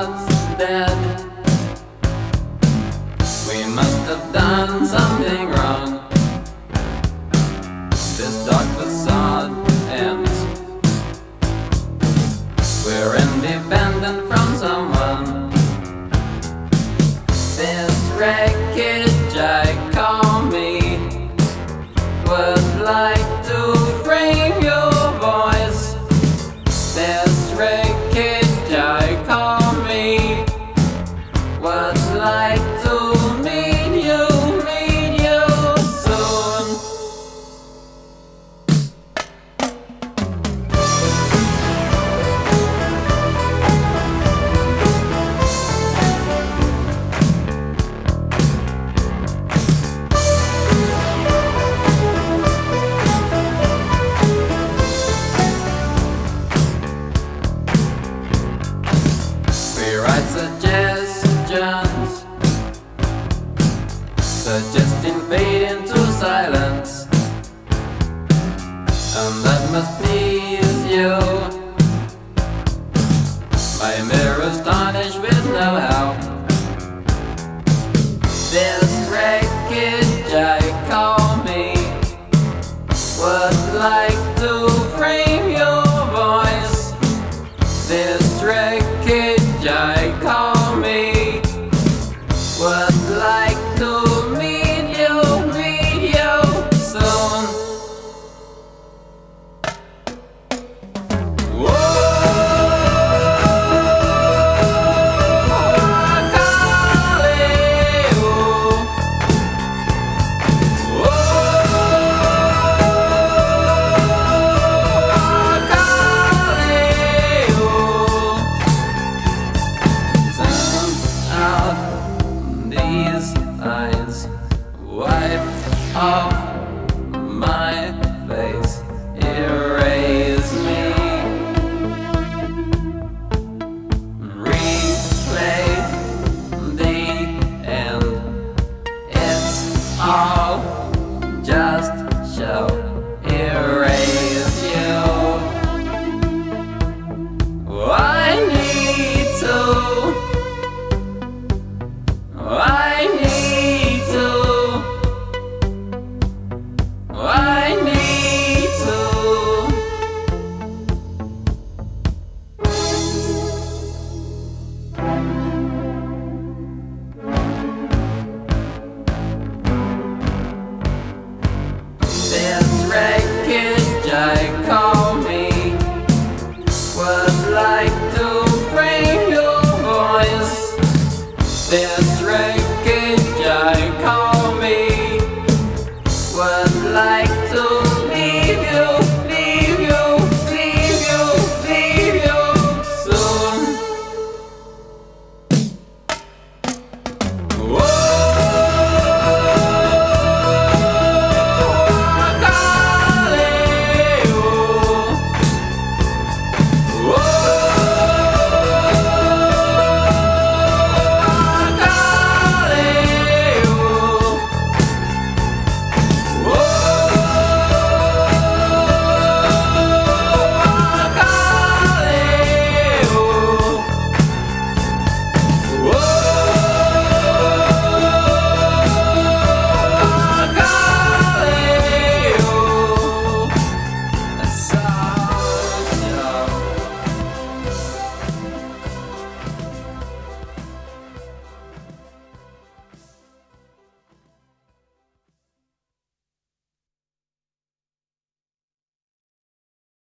was dead. We must have done something wrong. This dark facade ends. We're independent from someone. This wreckage I call me would like to frame your voice. This wreckage I call me would like to meet you soon. We write suggestions, suggesting fade into silence, and that must please you. My mirror astonished with no help. This wreckage I call me would like to frame your voice. This wreckage I call me would like to meet you soon. These eyes wipe off my face, erase me, replay the end. It's all just show, erase you. I need to This wreckage I call me would like to